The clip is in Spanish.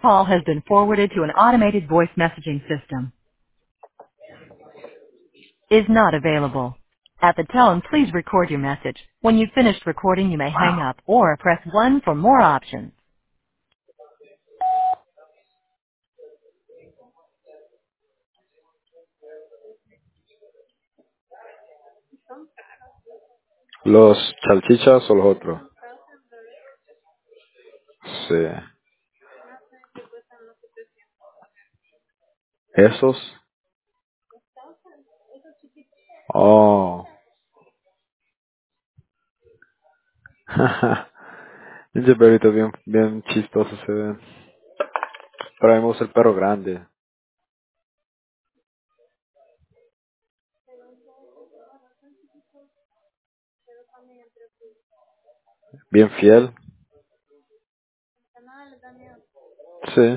Call has been forwarded to an automated voice messaging system. Is not available. At the tone, please record your message. When you've finished recording, you may hang up or press 1 for more options. ¿Los salchichas o los otros? Sí. ¿Esos? Oh. Ese perrito bien, bien chistoso se ve. Pero a mí me gusta el perro grande. Bien fiel. Sí.